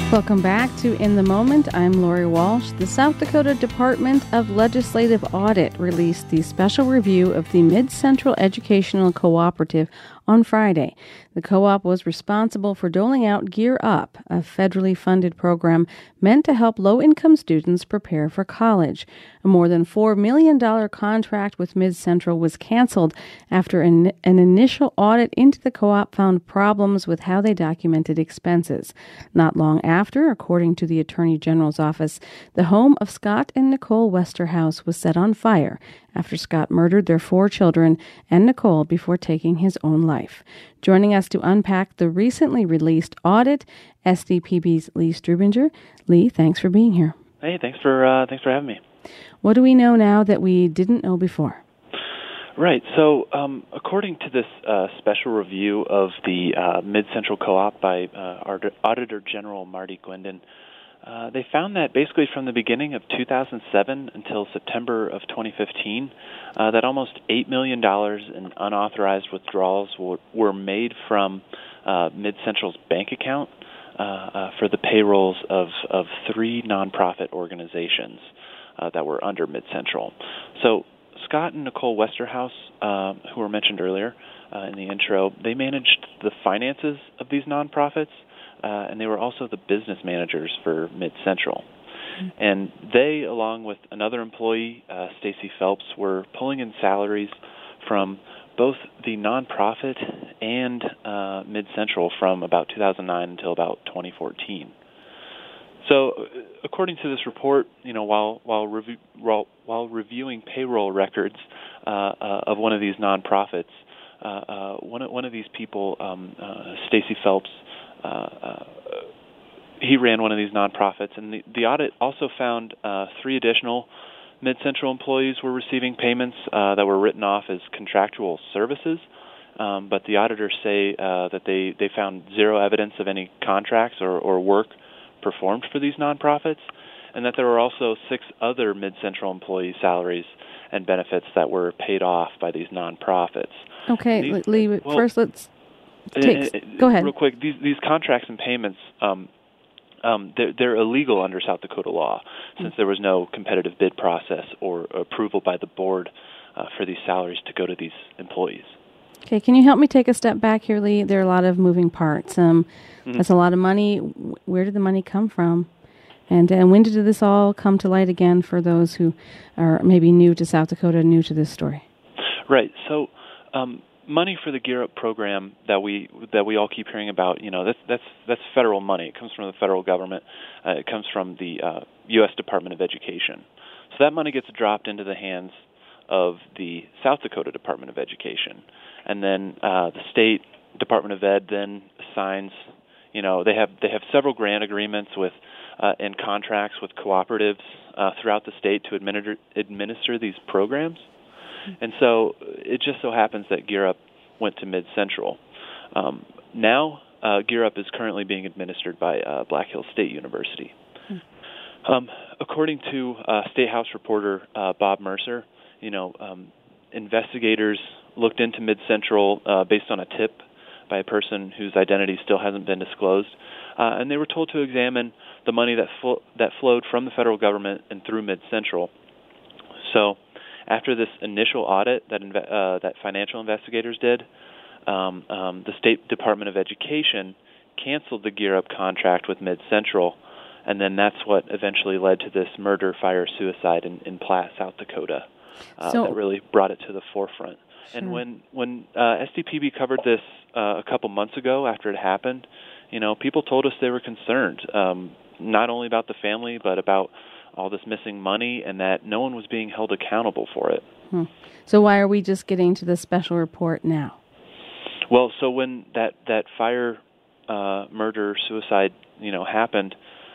Welcome back to In the Moment. I'm Lori Walsh. The South Dakota Department of Legislative Audit released the special review of the Mid-Central Educational Cooperative on Friday. The co-op was responsible for doling out Gear Up, a federally funded program meant to help low-income students prepare for college. A more than $4 million contract with Mid-Central was canceled after an initial audit into the co-op found problems with how they documented expenses. Not long after, according to the Attorney General's office, the home of Scott and Nicole Westerhouse was set on fire after Scott murdered their 4 children and Nicole before taking his own life. Joining us to unpack the recently released audit, SDPB's Lee Strubinger. Lee, thanks for being here. Hey, thanks for having me. What do we know now that we didn't know before? Right. So, according to this special review of the Mid-Central Co-op by Auditor General Marty Gwendon, they found that basically from the beginning of 2007 until September of 2015, that almost $8 million in unauthorized withdrawals were made from Mid-Central's bank account for the payrolls of 3 nonprofit organizations that were under Mid-Central. So Scott and Nicole Westerhouse, who were mentioned earlier in the intro, they managed the finances of these nonprofits, and they were also the business managers for Mid-Central. Mm-hmm. And they, along with another employee, Stacy Phelps, were pulling in salaries from both the nonprofit and Mid-Central from about 2009 until about 2014. So, according to this report, while reviewing payroll records of one of these nonprofits, one of these people, Stacy Phelps, he ran one of these nonprofits, and the audit also found 3 additional Mid-Central employees were receiving payments that were written off as contractual services, but the auditors say that they found 0 evidence of any contracts or work performed for these nonprofits, and that there were also 6 other Mid-Central employee salaries and benefits that were paid off by these nonprofits. Okay, Lee, first let's go ahead. Real quick, these contracts and payments, they're illegal under South Dakota law, since there was no competitive bid process or approval by the board for these salaries to go to these employees. Okay, can you help me take a step back here, Lee? There are a lot of moving parts. That's a lot of money. Where did the money come from? And when did this all come to light again for those who are maybe new to South Dakota, new to this story? Right. So, money for the Gear Up program that we all keep hearing about, that's federal money. It comes from the federal government. It comes from the U.S. Department of Education. So that money gets dropped into the hands of the South Dakota Department of Education, and then the state Department of Ed then assigns. They have several grant agreements with and contracts with cooperatives throughout the state to administer these programs. And so it just so happens that Gear Up went to Mid-Central. Now, Gear Up is currently being administered by Black Hills State University. According to State House reporter Bob Mercer, investigators looked into Mid-Central based on a tip by a person whose identity still hasn't been disclosed, and they were told to examine the money that flowed from the federal government and through Mid-Central. So, after this initial audit that financial investigators did, the State Department of Education canceled the Gear Up contract with Mid-Central, and then that's what eventually led to this murder, fire, suicide in Platte, South Dakota. That really brought it to the forefront. Sure. And when SDPB covered this a couple months ago after it happened, people told us they were concerned, not only about the family, but about all this missing money, and that no one was being held accountable for it. So why are we just getting to the special report now? Well, so when that fire, murder, suicide, happened,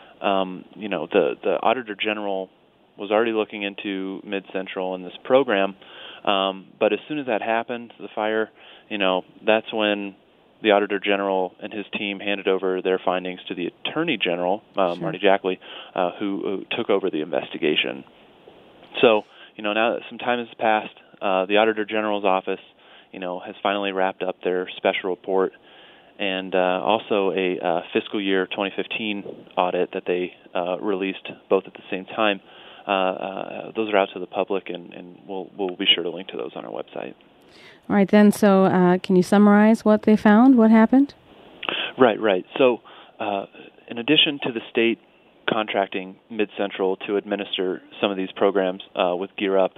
the Auditor General was already looking into Mid-Central and this program, but as soon as that happened, the fire, that's when the Auditor General and his team handed over their findings to the Attorney General, sure. Marty Jackley, who took over the investigation. So, now that some time has passed, the Auditor General's office, has finally wrapped up their special report, and also a fiscal year 2015 audit that they released both at the same time. Those are out to the public, and we'll be sure to link to those on our website. All right, then. So can you summarize what they found? What happened? Right. So in addition to the state contracting Mid-Central to administer some of these programs with Gear Up,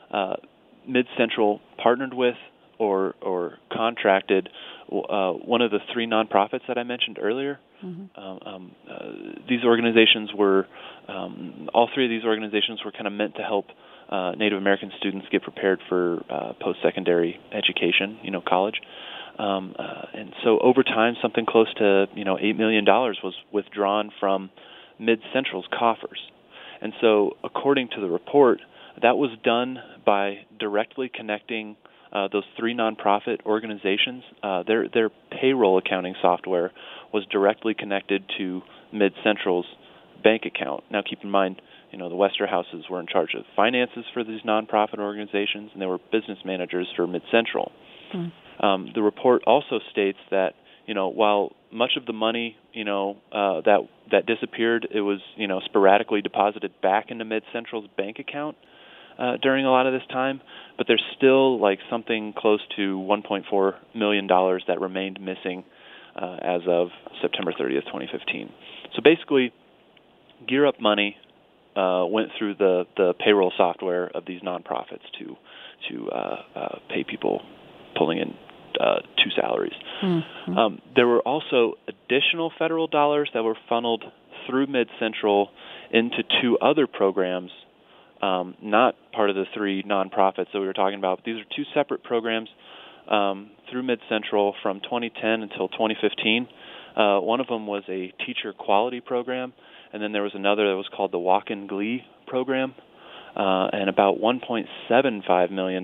Mid-Central partnered with or contracted one of the three nonprofits that I mentioned earlier. Mm-hmm. These organizations were, all three of these organizations were kind of meant to help Native American students get prepared for post-secondary education, college. And so over time, something close to, $8 million was withdrawn from Mid-Central's coffers. And so according to the report, that was done by directly connecting those three nonprofit organizations. Their payroll accounting software was directly connected to Mid-Central's bank account. Now keep in mind, the Westerhouses were in charge of finances for these nonprofit organizations, and they were business managers for Mid-Central. The report also states that, while much of the money, that disappeared, it was, sporadically deposited back into Mid-Central's bank account during a lot of this time, but there's still something close to $1.4 million that remained missing as of September 30th, 2015. So basically, Gear Up money went through the payroll software of these nonprofits to pay people pulling in two salaries. Mm-hmm. There were also additional federal dollars that were funneled through Mid-Central into two other programs, not part of the three nonprofits that we were talking about. But these are two separate programs through Mid-Central from 2010 until 2015. One of them was a teacher quality program, and then there was another that was called the Walk-in Glee program, and about $1.75 million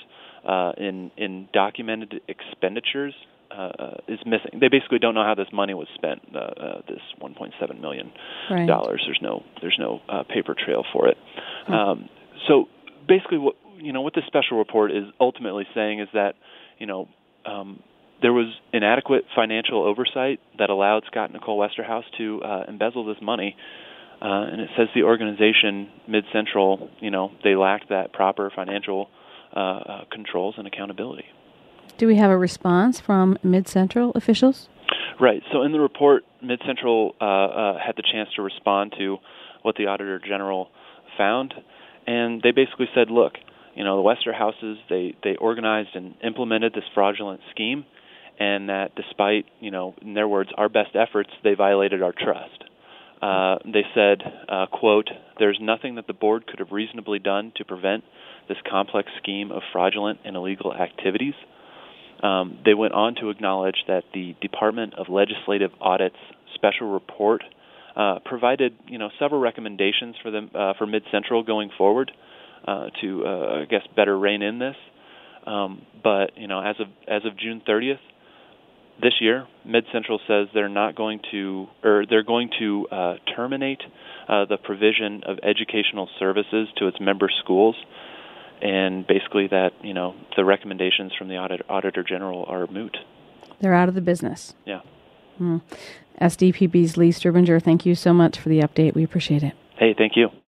in documented expenditures is missing. They basically don't know how this money was spent. This $1.7 million dollars. There's no paper trail for it. So basically, what this special report is ultimately saying is that there was inadequate financial oversight that allowed Scott and Nicole Westerhouse to embezzle this money. And it says the organization, Mid-Central, they lacked that proper financial controls and accountability. Do we have a response from Mid-Central officials? Right. So in the report, Mid-Central had the chance to respond to what the Auditor General found, and they basically said, look, the Westerhouses, they organized and implemented this fraudulent scheme, and that despite, in their words, our best efforts, they violated our trust. They said, quote, there's nothing that the board could have reasonably done to prevent this complex scheme of fraudulent and illegal activities. They went on to acknowledge that the Department of Legislative Audit's special report provided, several recommendations for them for Mid-Central going forward to, better rein in this. But as of June 30th this year, Mid-Central says they're going to terminate the provision of educational services to its member schools. And basically that, the recommendations from the Auditor General are moot. They're out of the business. Yeah. SDPB's Lee Strubinger, thank you so much for the update. We appreciate it. Hey, thank you.